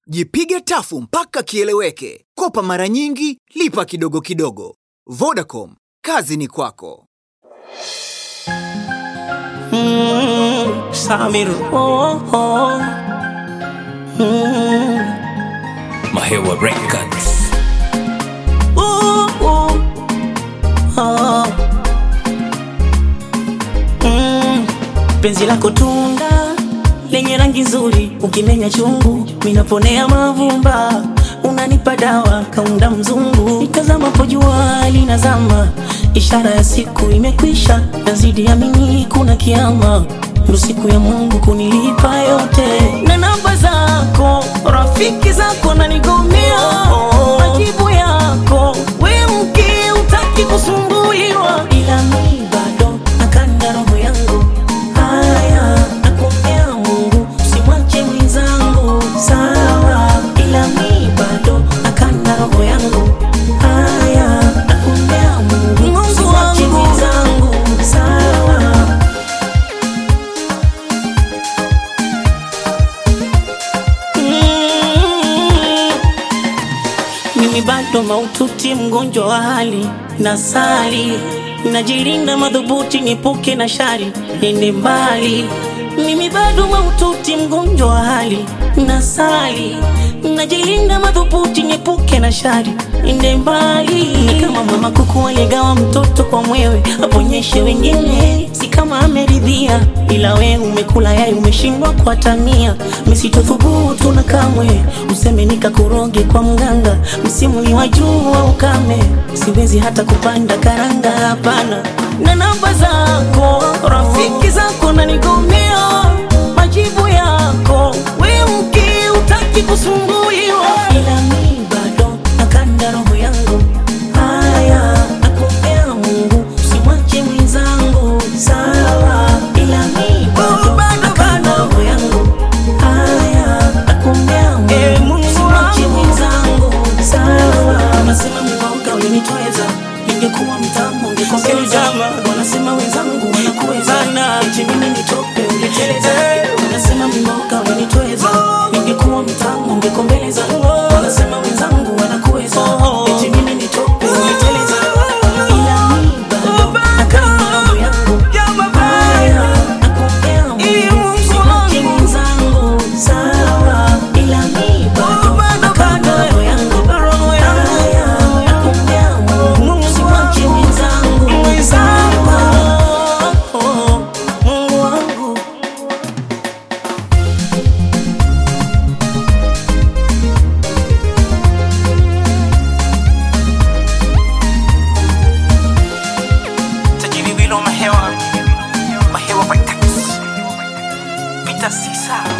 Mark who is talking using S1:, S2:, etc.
S1: Jipige tafu mpaka kieleweke. Kopa mara nyingi, lipa kidogo kidogo. Vodacom, kazi ni kwako.
S2: Samir
S3: Mahewa Records.
S2: Penzi lako tunda lenye rangi nzuri, ukimenya chungu minaponea mavumba. Unanipa dawa kaunda mzungu, nitazama po jua linazama, ishara ya siku imekwisha. Nazidi amini kuna kiama, ndo siku ya Mungu kunilipa yote. Na namba zako rafiki zako nanigomea, majibu yako we mke utaki kusumbuliwa. Ila mi bado nakanda roho yangu, haya nakuombea Mungu usimwache mwenzangu, sawa. Ila mi bado nakanda roho yangu, haya nakuombea Mungu usimwache mwenzangu, sawa. Mimi bado maututi, mgonjwa wa hali na sali, najilinda madhubuti nipuke na shari nende mbali. Mimi bado maututi, mgonjwa wa hali na sali, najilinda madhubuti nipuke na shari nende mbali. Kama mama kuku aligawa mtoto kwa mwewe, aponyeshe wengine, si kama ameridhia. Ila we umekula yai umeshindwa kwa tania. Misitothubutu na kamwe useme nikakuroge kwa mganga. Msimu ni wa jua ukame, siwezi hata kupanda karanga, hapana. Na namba zako rafiki zako nanigomea, majibu yako we mke utaki kusumbuliwa. Ila mi bado nakanda roho yangu, haya nakuombea Mungu usimwache mwenzangu, sawa. Ila mi bado nakanda roho yangu, haya nakuombea Mungu usimwache mwenzangu, sawa. Wanasema mboga ulinitweza, ningekuwa mtamu ungekoseza. Wanasema wenzangu wanakuweza, eti mimi nitope ungeteleza. Wanasema mboga ulinitweza, ningekuwa mtamu ungekombeleza. Wanasema wenzangu wanakuweza, eti mimi nitope ungeteleza. Ila mi bado nakanda roho yangu, haya nakuombea Mungu usimwache mwenzangu, sawa. Ila mi bado nakanda roho yangu, haya nakuombea Mungu usimwache mwenzangu, sawa. Mungu wangu tajiri wilo Mahewa Records. Pita Sisa.